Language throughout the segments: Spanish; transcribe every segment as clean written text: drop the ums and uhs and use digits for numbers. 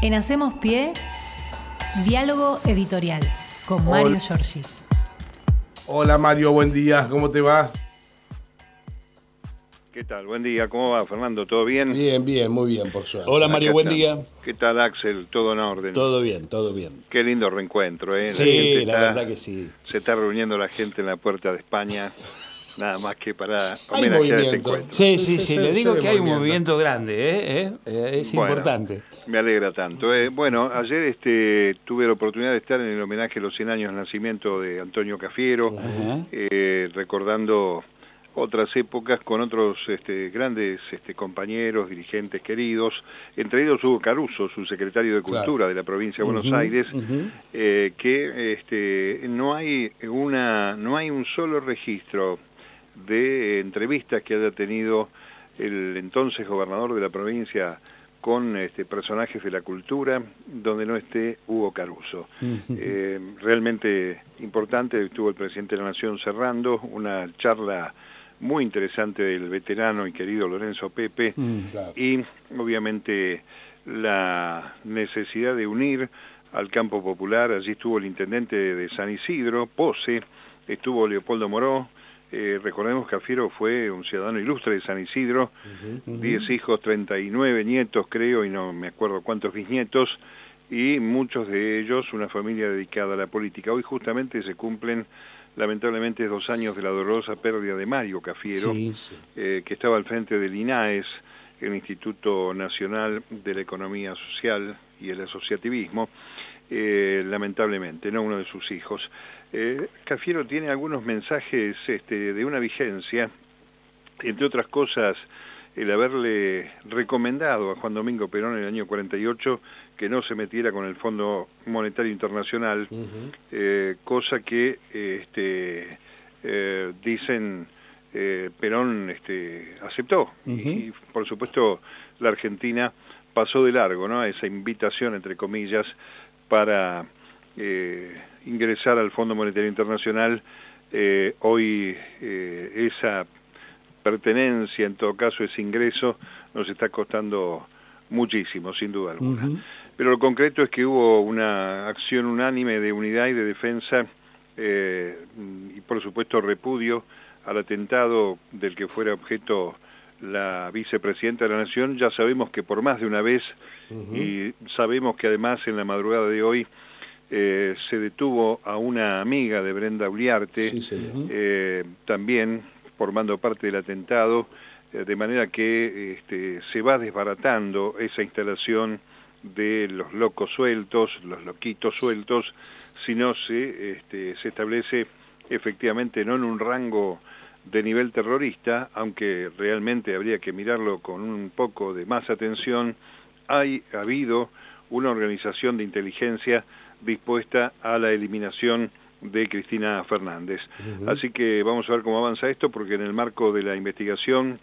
En Hacemos Pie, diálogo editorial con Mario Giorgi. Hola Mario, buen día, ¿cómo te va? ¿Qué tal? Buen día, ¿cómo va, Fernando? ¿Todo bien? Bien, muy bien, por suerte. Hola Mario, buen día. ¿Qué tal, Axel? ¿Todo en orden? Todo bien, todo bien. Qué lindo reencuentro, ¿eh? Sí, la verdad que sí. Se está reuniendo la gente en la puerta de España, nada más que para Hay homenajear este movimiento. encuentro. Sí, le digo que hay un movimiento grande, es Bueno, importante. Me alegra tanto. Bueno, ayer tuve la oportunidad de estar en el homenaje a los 100 años del nacimiento de Antonio Cafiero, recordando otras épocas con otros grandes compañeros, dirigentes queridos, entre ellos Hugo Caruso, su secretario de Cultura de la provincia de Buenos Aires, que no hay un solo registro de entrevistas que haya tenido el entonces gobernador de la provincia con personajes de la cultura, donde no esté Hugo Caruso. Realmente importante, estuvo el presidente de la Nación cerrando una charla muy interesante del veterano y querido Lorenzo Pepe, y obviamente la necesidad de unir al campo popular. Allí estuvo el intendente de San Isidro, Pose, estuvo Leopoldo Moró. Recordemos que Cafiero fue un ciudadano ilustre de San Isidro, 10 hijos, 39 nietos creo, y no me acuerdo cuántos bisnietos, y muchos de ellos una familia dedicada a la política. Hoy justamente se cumplen lamentablemente 2 años de la dolorosa pérdida de Mario Cafiero, que estaba al frente del INAES, el Instituto Nacional de la Economía Social y el Asociativismo, lamentablemente, no uno de sus hijos. Cafiero tiene algunos mensajes de una vigencia, entre otras cosas, el haberle recomendado a Juan Domingo Perón en el año 48 que no se metiera con el Fondo Monetario Internacional, cosa que dicen Perón aceptó, y por supuesto la Argentina pasó de largo, ¿no?, a esa invitación, entre comillas, para ingresar al Fondo Monetario Internacional. Hoy esa pertenencia, en todo caso ese ingreso, nos está costando muchísimo, sin duda alguna. Pero lo concreto es que hubo una acción unánime de unidad y de defensa, y por supuesto repudio al atentado del que fuera objeto la vicepresidenta de la Nación. Ya sabemos que por más de una vez, y sabemos que además en la madrugada de hoy se detuvo a una amiga de Brenda Uliarte, también formando parte del atentado, de manera que se va desbaratando esa instalación de los locos sueltos, los loquitos sueltos, si no se establece efectivamente no en un rango de nivel terrorista, aunque realmente habría que mirarlo con un poco de más atención. Ha habido una organización de inteligencia dispuesta a la eliminación de Cristina Fernández. Así que vamos a ver cómo avanza esto, porque en el marco de la investigación,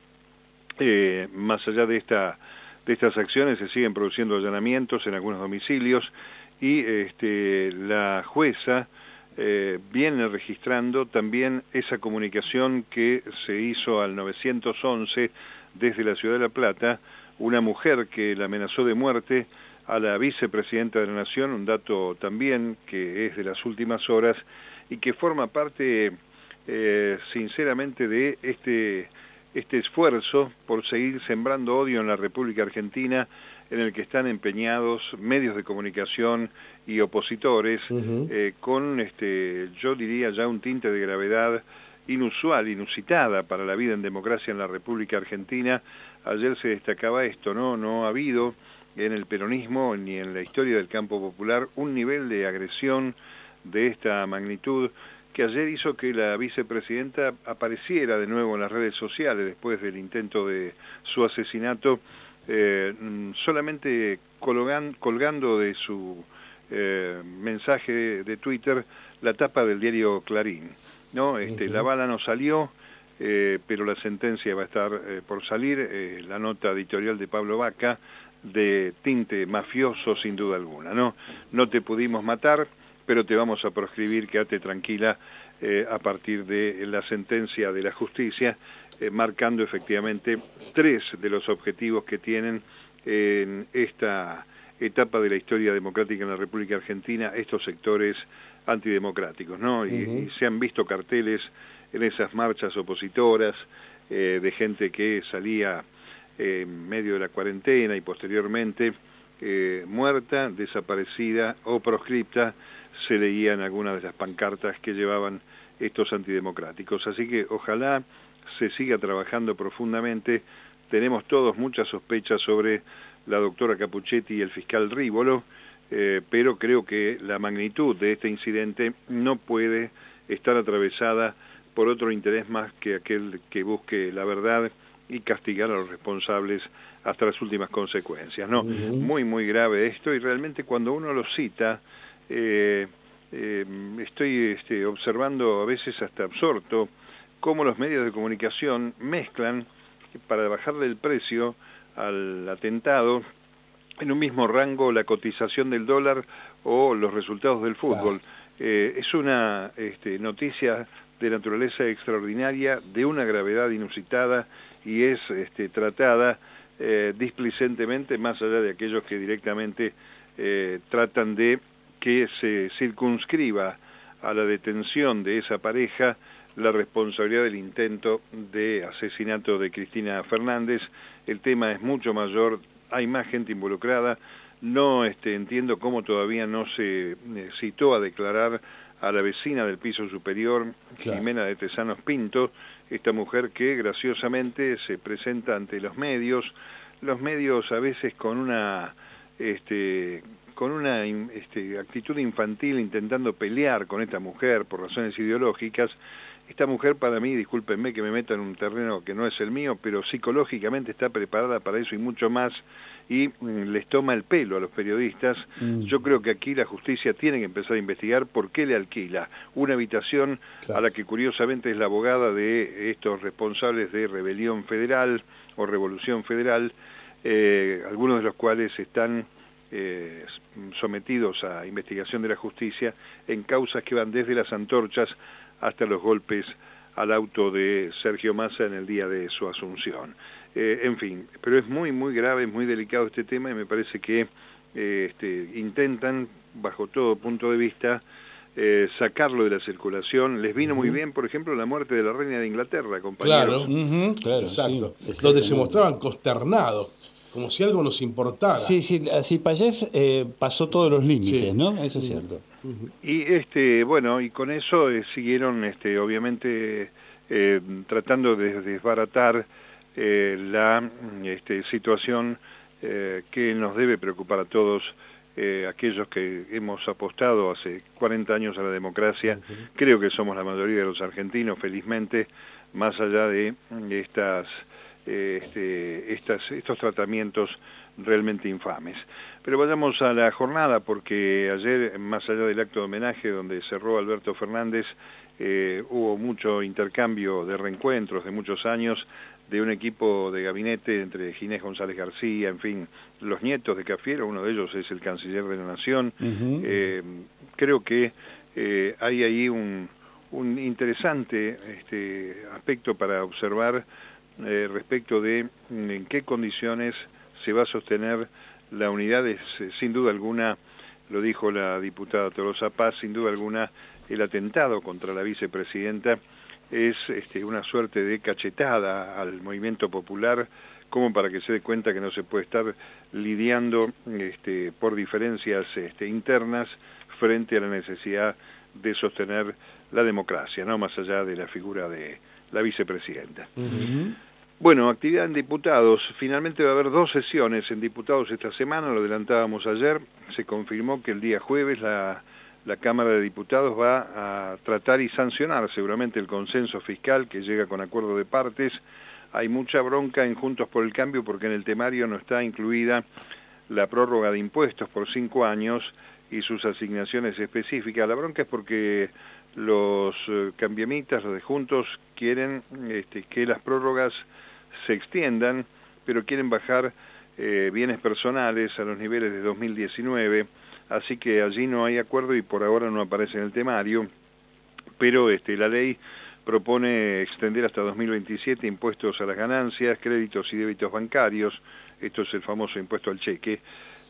más allá de estas acciones, se siguen produciendo allanamientos en algunos domicilios, y la jueza viene registrando también esa comunicación que se hizo al 911 desde la Ciudad de La Plata, una mujer que la amenazó de muerte a la vicepresidenta de la Nación, un dato también que es de las últimas horas y que forma parte sinceramente de este esfuerzo por seguir sembrando odio en la República Argentina, en el que están empeñados medios de comunicación y opositores, con, yo diría ya un tinte de gravedad inusual, inusitada para la vida en democracia en la República Argentina. Ayer se destacaba esto, no ha habido en el peronismo ni en la historia del campo popular un nivel de agresión de esta magnitud, que ayer hizo que la vicepresidenta apareciera de nuevo en las redes sociales después del intento de su asesinato, solamente colgando de su mensaje de Twitter la tapa del diario Clarín, ¿no? La bala no salió, pero la sentencia va a estar por salir, la nota editorial de Pablo Vaca, de tinte mafioso sin duda alguna, no te pudimos matar, pero te vamos a proscribir, quédate tranquila, a partir de la sentencia de la justicia, marcando efectivamente 3 de los objetivos que tienen en etapa de la historia democrática en la República Argentina estos sectores antidemocráticos, ¿no? Y se han visto carteles en esas marchas opositoras de gente que salía en medio de la cuarentena y posteriormente muerta, desaparecida o proscripta, se leían algunas de las pancartas que llevaban estos antidemocráticos. Así que ojalá se siga trabajando profundamente. Tenemos todos muchas sospechas sobre la doctora Capuchetti y el fiscal Rívolo, pero creo que la magnitud de este incidente no puede estar atravesada por otro interés más que aquel que busque la verdad y castigar a los responsables hasta las últimas consecuencias, ¿no? Muy, muy grave esto, y realmente cuando uno lo cita, estoy observando a veces hasta absorto cómo los medios de comunicación mezclan para bajarle el precio al atentado en un mismo rango la cotización del dólar o los resultados del fútbol. Claro. Es una noticia de naturaleza extraordinaria, de una gravedad inusitada, y es tratada displicentemente, más allá de aquellos que directamente tratan de que se circunscriba a la detención de esa pareja la responsabilidad del intento de asesinato de Cristina Fernández. El tema es mucho mayor, hay más gente involucrada. No entiendo cómo todavía no se citó a declarar a la vecina del piso superior, claro, Jimena de Tesanos Pinto, esta mujer que graciosamente se presenta ante los medios a veces con una actitud infantil, intentando pelear con esta mujer por razones ideológicas. Esta mujer, para mí, discúlpenme que me meta en un terreno que no es el mío, pero psicológicamente está preparada para eso y mucho más, y les toma el pelo a los periodistas. Yo creo que aquí la justicia tiene que empezar a investigar por qué le alquila una habitación, claro, a la que curiosamente es la abogada de estos responsables de rebelión federal o revolución federal, algunos de los cuales están sometidos a investigación de la justicia en causas que van desde las antorchas hasta los golpes al auto de Sergio Massa en el día de su asunción. En fin, pero es muy, muy grave, muy delicado este tema, y me parece que intentan, bajo todo punto de vista, sacarlo de la circulación. Les vino muy bien, por ejemplo, la muerte de la reina de Inglaterra, compañeros. Claro, claro, exacto. Sí, donde se mostraban consternados, como si algo nos importara. Sí, así Payef pasó todos los límites, sí, ¿no? Eso es cierto. Y bueno, y con eso siguieron obviamente tratando de desbaratar la situación que nos debe preocupar a todos, aquellos que hemos apostado hace 40 años a la democracia. Creo que somos la mayoría de los argentinos, felizmente, más allá de estos tratamientos realmente infames. Pero vayamos a la jornada, porque ayer, más allá del acto de homenaje donde cerró Alberto Fernández, hubo mucho intercambio de reencuentros de muchos años, de un equipo de gabinete entre Ginés González García, en fin, los nietos de Cafiero, uno de ellos es el canciller de la Nación. Creo que hay ahí un interesante aspecto para observar respecto de en qué condiciones se va a sostener la unidad. Es, sin duda alguna, lo dijo la diputada Tolosa Paz, sin duda alguna el atentado contra la vicepresidenta es una suerte de cachetada al movimiento popular, como para que se dé cuenta que no se puede estar lidiando por diferencias internas frente a la necesidad de sostener la democracia, no más allá de la figura de la vicepresidenta. Bueno, actividad en diputados. Finalmente va a haber 2 sesiones en diputados esta semana, lo adelantábamos ayer. Se confirmó que el día jueves la Cámara de Diputados va a tratar y sancionar seguramente el consenso fiscal que llega con acuerdo de partes. Hay mucha bronca en Juntos por el Cambio porque en el temario no está incluida la prórroga de impuestos por 5 años y sus asignaciones específicas. La bronca es porque los cambiemitas, los de Juntos, quieren que las prórrogas se extiendan, pero quieren bajar bienes personales a los niveles de 2019, así que allí no hay acuerdo y por ahora no aparece en el temario, pero la ley propone extender hasta 2027 impuestos a las ganancias, créditos y débitos bancarios, esto es el famoso impuesto al cheque,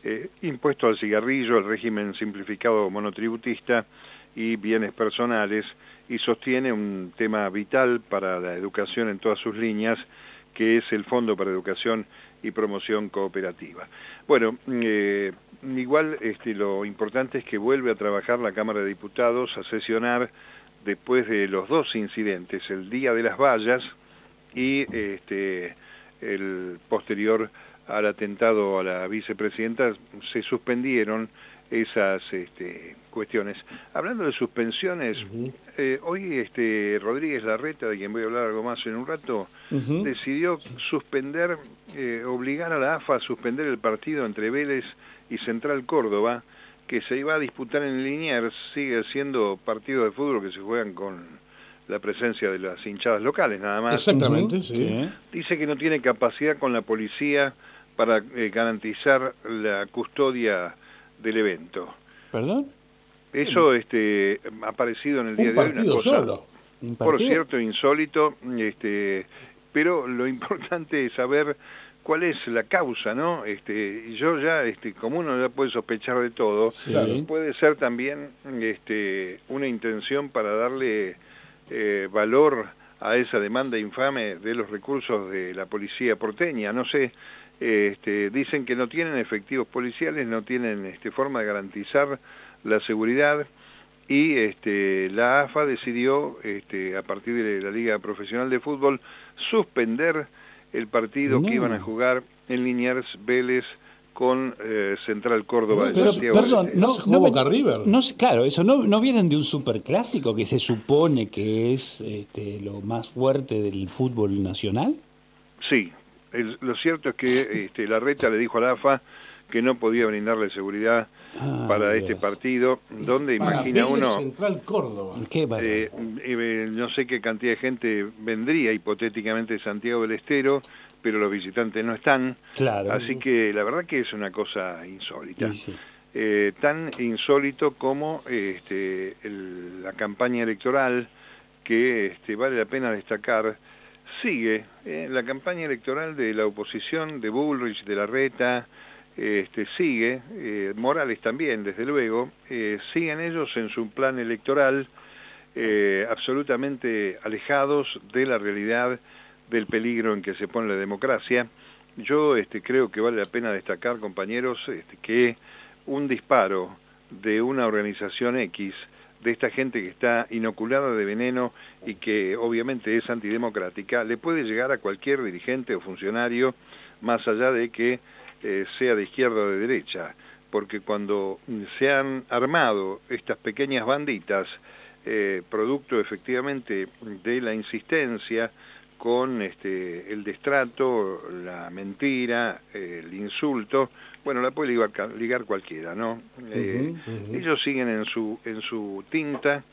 impuesto al cigarrillo, el régimen simplificado monotributista y bienes personales, y sostiene un tema vital para la educación en todas sus líneas, que es el Fondo para Educación y Promoción Cooperativa. Bueno, igual lo importante es que vuelve a trabajar la Cámara de Diputados, a sesionar después de los dos incidentes, el Día de las Vallas y el posterior al atentado a la vicepresidenta. Se suspendieron esas cuestiones. Hablando de suspensiones, hoy Rodríguez Larreta, de quien voy a hablar algo más en un rato, decidió suspender, obligar a la AFA a suspender el partido entre Vélez y Central Córdoba, que se iba a disputar en Liniers. Sigue siendo partido de fútbol que se juegan con la presencia de las hinchadas locales, nada más. Exactamente, sí. Dice que no tiene capacidad con la policía para garantizar la custodia del evento. ¿Perdón? Eso ha aparecido en el día de hoy, una cosa, solo. por cierto, insólito, pero lo importante es saber cuál es la causa, ¿no? Y yo ya, como uno ya puede sospechar de todo, puede ser también una intención para darle valor a esa demanda infame de los recursos de la policía porteña. No sé, dicen que no tienen efectivos policiales, no tienen forma de garantizar la seguridad, y la AFA decidió, a partir de la Liga Profesional de Fútbol, suspender el partido que iban a jugar en Liniers Vélez con Central Córdoba de Santiago. Perdón, Boca River. Claro, eso no vienen de un superclásico que se supone que es lo más fuerte del fútbol nacional. Sí, lo cierto es que Larreta le dijo a la AFA que no podía brindarle seguridad para este partido, donde imagina uno Central Córdoba. No sé qué cantidad de gente vendría hipotéticamente de Santiago del Estero, pero los visitantes no están. Claro. Así que la verdad que es una cosa insólita. Sí. Tan insólito como la campaña electoral, que vale la pena destacar. Sigue la campaña electoral de la oposición, de Bullrich, de Larreta, sigue, Morales también, desde luego, siguen ellos en su plan electoral, absolutamente alejados de la realidad del peligro en que se pone la democracia. Yo creo que vale la pena destacar, compañeros, que un disparo de una organización X, de esta gente que está inoculada de veneno y que obviamente es antidemocrática, le puede llegar a cualquier dirigente o funcionario, más allá de que sea de izquierda o de derecha, porque cuando se han armado estas pequeñas banditas, producto efectivamente de la insistencia con el destrato, la mentira, el insulto, bueno, la puede ligar cualquiera, ¿no? Ellos siguen en su tinta.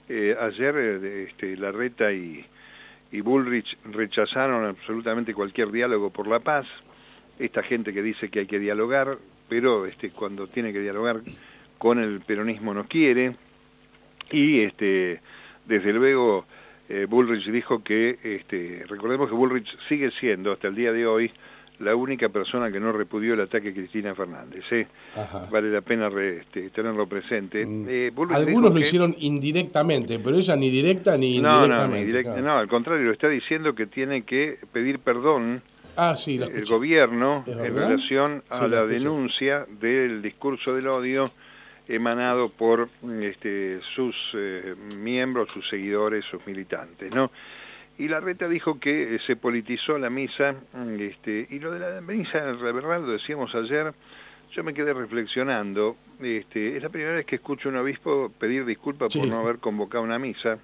Ayer Larreta y Bullrich rechazaron absolutamente cualquier diálogo por la paz. Esta gente que dice que hay que dialogar, pero cuando tiene que dialogar con el peronismo no quiere. Y desde luego Bullrich dijo que, recordemos que Bullrich sigue siendo hasta el día de hoy la única persona que no repudió el ataque a Cristina Fernández. Vale la pena tenerlo presente. Algunos lo hicieron indirectamente, pero ella ni directa ni indirectamente. No, al contrario, está diciendo que tiene que pedir perdón el gobierno en relación a la denuncia del discurso del odio emanado por sus miembros, sus seguidores, sus militantes, ¿no? Y Larreta dijo que se politizó la misa, y lo de la misa, la verdad, lo decíamos ayer, yo me quedé reflexionando. Es la primera vez que escucho a un obispo pedir disculpas por no haber convocado una misa.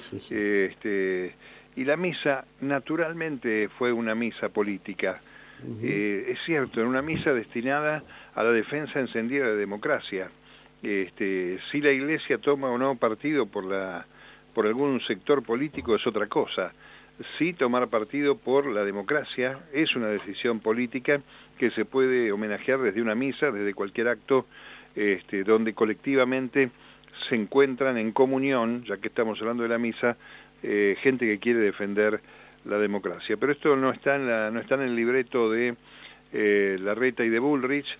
Y la misa, naturalmente, fue una misa política. Es cierto, en una misa destinada a la defensa encendida de la democracia. Si la Iglesia toma o no partido por algún sector político es otra cosa. Sí, tomar partido por la democracia es una decisión política que se puede homenajear desde una misa, desde cualquier acto donde colectivamente se encuentran en comunión, ya que estamos hablando de la misa, gente que quiere defender la democracia. Pero esto no está en el libreto de Larreta y de Bullrich,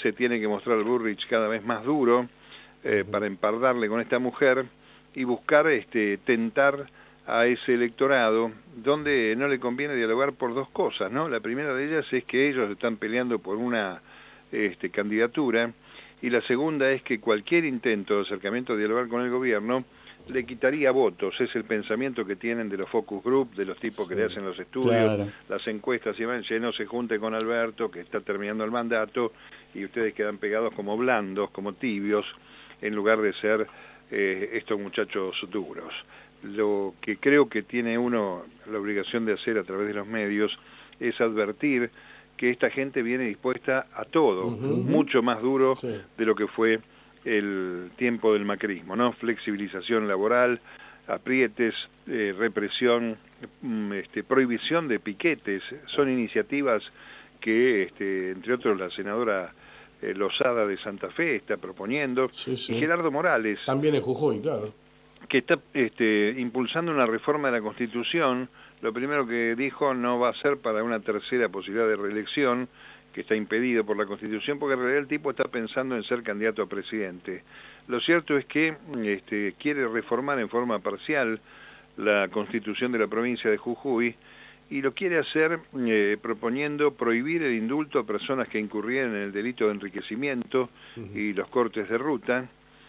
se tiene que mostrar al Bullrich cada vez más duro para empardarle con esta mujer y buscar tentar a ese electorado donde no le conviene dialogar por dos cosas, ¿no? La primera de ellas es que ellos están peleando por una candidatura, y la segunda es que cualquier intento de acercamiento a dialogar con el gobierno le quitaría votos. Es el pensamiento que tienen de los focus group, de los tipos que le hacen los estudios, las encuestas, y van, no se junte con Alberto, que está terminando el mandato, y ustedes quedan pegados como blandos, como tibios, en lugar de ser estos muchachos duros. Lo que creo que tiene uno la obligación de hacer a través de los medios es advertir que esta gente viene dispuesta a todo, mucho más duro de lo que fue el tiempo del macrismo, ¿no? Flexibilización laboral, aprietes, represión, prohibición de piquetes, son iniciativas que, entre otros, la senadora Lozada de Santa Fe está proponiendo, y Gerardo Morales, también en Jujuy, claro, que está impulsando una reforma de la Constitución. Lo primero que dijo, no va a ser para una tercera posibilidad de reelección, que está impedido por la Constitución, porque en realidad el tipo está pensando en ser candidato a presidente. Lo cierto es que quiere reformar en forma parcial la Constitución de la provincia de Jujuy, y lo quiere hacer proponiendo prohibir el indulto a personas que incurrieran en el delito de enriquecimiento y los cortes de ruta,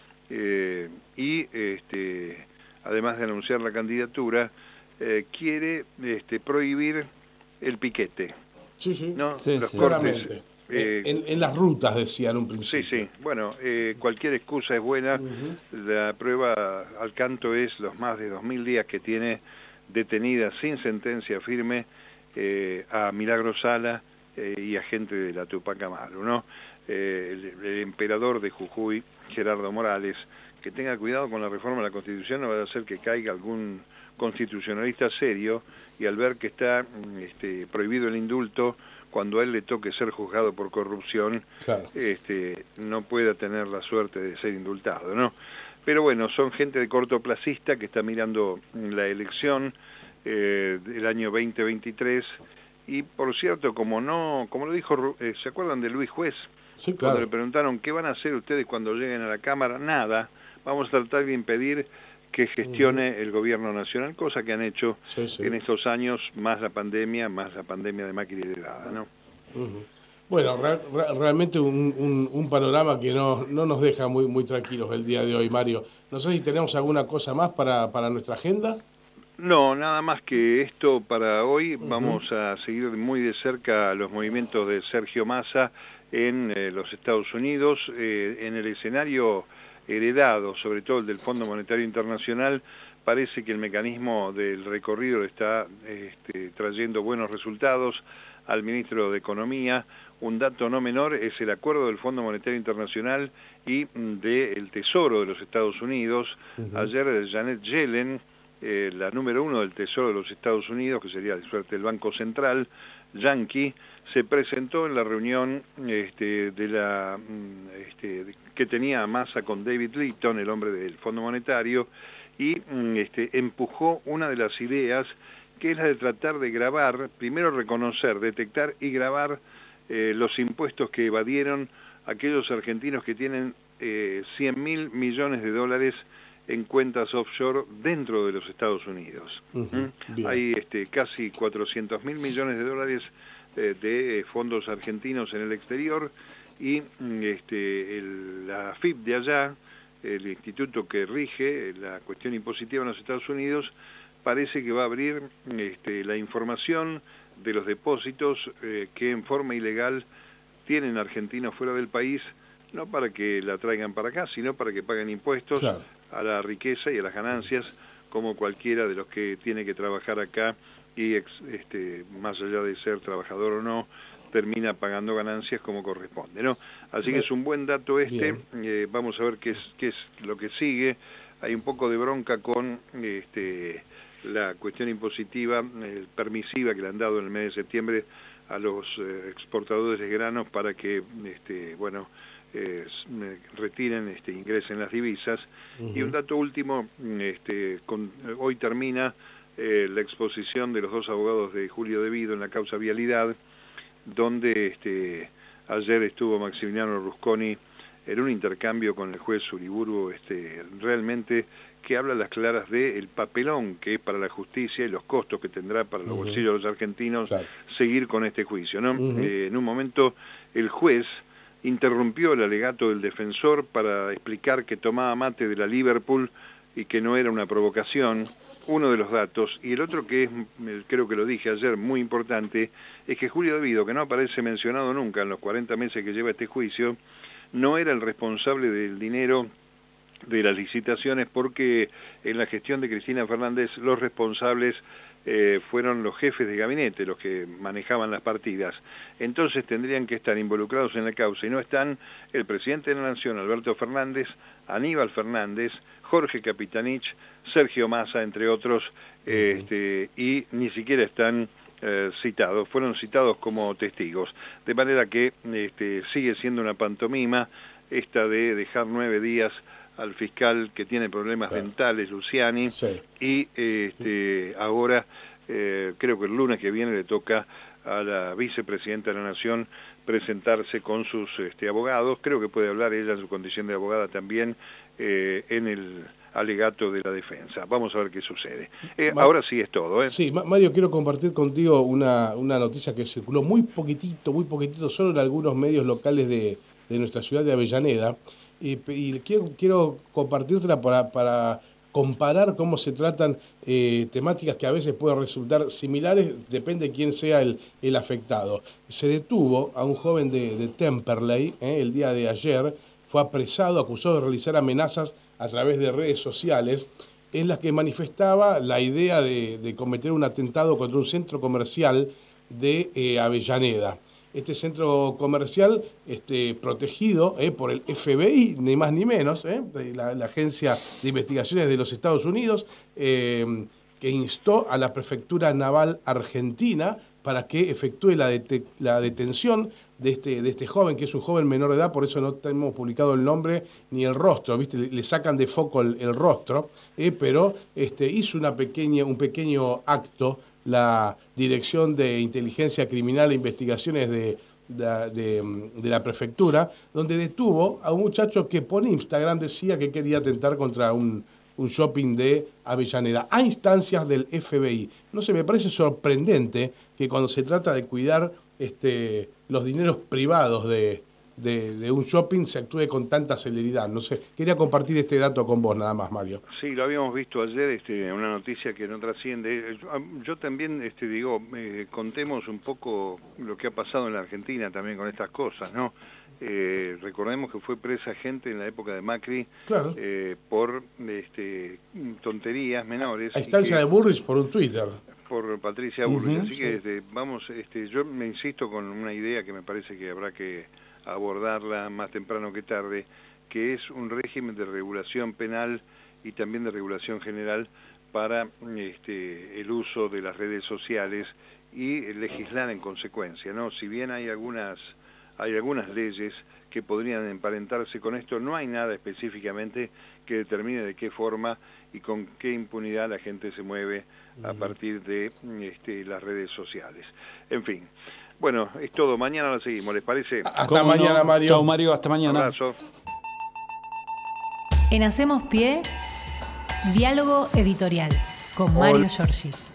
y además de anunciar la candidatura, quiere prohibir el piquete. ¿No? Los claramente. En las rutas, decían un principio. Bueno, cualquier excusa es buena. La prueba al canto es los más de 2000 días que tiene detenida sin sentencia firme a Milagro Sala y a gente de la Tupac Amaru, ¿no? El emperador de Jujuy, Gerardo Morales, que tenga cuidado con la reforma de la Constitución, no va a hacer que caiga algún constitucionalista serio, y al ver que está prohibido el indulto, cuando a él le toque ser juzgado por corrupción, no pueda tener la suerte de ser indultado, ¿no? Pero bueno, son gente de cortoplacista que está mirando la elección del año 2023, y por cierto, como lo dijo, ¿se acuerdan de Luis Juez? Sí, claro. Cuando le preguntaron, ¿qué van a hacer ustedes cuando lleguen a la Cámara? Nada, vamos a tratar de impedir que gestione el gobierno nacional, cosa que han hecho en estos años, más la pandemia de Macri heredada, ¿no? Bueno, realmente un panorama que no nos deja muy tranquilos el día de hoy, Mario. No sé si tenemos alguna cosa más para nuestra agenda. No, nada más que esto para hoy. Vamos a seguir muy de cerca los movimientos de Sergio Massa en los Estados Unidos, en el escenario heredado, sobre todo el del Fondo Monetario Internacional. Parece que el mecanismo del recorrido está trayendo buenos resultados al ministro de Economía. Un dato no menor es el acuerdo del Fondo Monetario Internacional y del Tesoro de los Estados Unidos. Ayer Janet Yellen, la número 1 del Tesoro de los Estados Unidos, que sería de suerte el Banco Central yanqui, se presentó en la reunión que tenía Massa con David Litton, el hombre del Fondo Monetario, y empujó una de las ideas, que es la de tratar de grabar, primero reconocer, detectar y grabar los impuestos que evadieron aquellos argentinos que tienen 100.000 millones de dólares en cuentas offshore dentro de los Estados Unidos. Hay casi 400.000 millones de dólares de fondos argentinos en el exterior, y la AFIP de allá, el instituto que rige la cuestión impositiva en los Estados Unidos, parece que va a abrir la información de los depósitos que en forma ilegal tienen argentinos fuera del país, no para que la traigan para acá, sino para que paguen impuestos a la riqueza y a las ganancias, como cualquiera de los que tiene que trabajar acá y más allá de ser trabajador o no, termina pagando ganancias como corresponde, ¿no? Así que es un buen dato vamos a ver qué es lo que sigue. Hay un poco de bronca con la cuestión impositiva, permisiva, que le han dado en el mes de septiembre a los exportadores de granos para que retiren, ingresen las divisas. Y un dato último, hoy termina la exposición de los dos abogados de Julio De Vido en la causa Vialidad, donde ayer estuvo Maximiliano Rusconi en un intercambio con el juez Uriburu, realmente que habla a las claras del papelón que es para la justicia y los costos que tendrá para los bolsillos de los argentinos seguir con este juicio, ¿no? En un momento el juez interrumpió el alegato del defensor para explicar que tomaba mate de la Liverpool y que no era una provocación, uno de los datos, y el otro que es, creo que lo dije ayer, muy importante, es que Julio Devido, que no aparece mencionado nunca en los 40 meses que lleva este juicio, no era el responsable del dinero de las licitaciones, porque en la gestión de Cristina Fernández los responsables fueron los jefes de gabinete, los que manejaban las partidas. Entonces tendrían que estar involucrados en la causa, y no están el presidente de la Nación, Alberto Fernández, Aníbal Fernández, Jorge Capitanich, Sergio Massa, entre otros, y ni siquiera están citados, fueron citados como testigos, de manera que sigue siendo una pantomima esta de dejar 9 días al fiscal que tiene problemas mentales, Luciani, y ahora creo que el lunes que viene le toca a la vicepresidenta de la Nación presentarse con sus abogados. Creo que puede hablar ella en su condición de abogada también en el alegato de la defensa. Vamos a ver qué sucede. Ahora sí es todo. Sí, Mario, quiero compartir contigo una noticia que circuló muy poquitito, solo en algunos medios locales de nuestra ciudad de Avellaneda, y quiero compartírtela para comparar cómo se tratan temáticas que a veces pueden resultar similares, depende de quién sea el afectado. Se detuvo a un joven de Temperley el día de ayer, fue apresado, acusado de realizar amenazas a través de redes sociales en las que manifestaba la idea de cometer un atentado contra un centro comercial de Avellaneda. Este centro comercial protegido por el FBI, ni más ni menos, la Agencia de Investigaciones de los Estados Unidos, que instó a la Prefectura Naval Argentina para que efectúe la detención de este joven, que es un joven menor de edad, por eso no tenemos publicado el nombre ni el rostro, ¿viste? Le sacan de foco el rostro, pero hizo un pequeño acto la Dirección de Inteligencia Criminal e Investigaciones de la Prefectura, donde detuvo a un muchacho que por Instagram decía que quería atentar contra un shopping de Avellaneda, a instancias del FBI. No sé, me parece sorprendente que cuando se trata de cuidar los dineros privados de un shopping se actúe con tanta celeridad. No sé, quería compartir este dato con vos nada más, Mario. Sí, lo habíamos visto ayer, una noticia que no trasciende. Yo también contemos un poco lo que ha pasado en la Argentina también con estas cosas, ¿no? Recordemos que fue presa gente en la época de Macri, claro, por tonterías menores. A instancia de Bullrich por un Twitter. Por Patricia Bullrich. Así que yo me insisto con una idea que me parece que habrá que abordarla más temprano que tarde, que es un régimen de regulación penal y también de regulación general para el uso de las redes sociales y legislar en consecuencia, ¿no? Si bien hay algunas leyes que podrían emparentarse con esto, no hay nada específicamente que determine de qué forma y con qué impunidad la gente se mueve a partir de las redes sociales. En fin. Bueno, es todo. Mañana la seguimos, ¿les parece? Hasta mañana, Mario. Chao, Mario. Hasta mañana. Un abrazo. En Hacemos Pie, diálogo editorial con Mario Giorgi.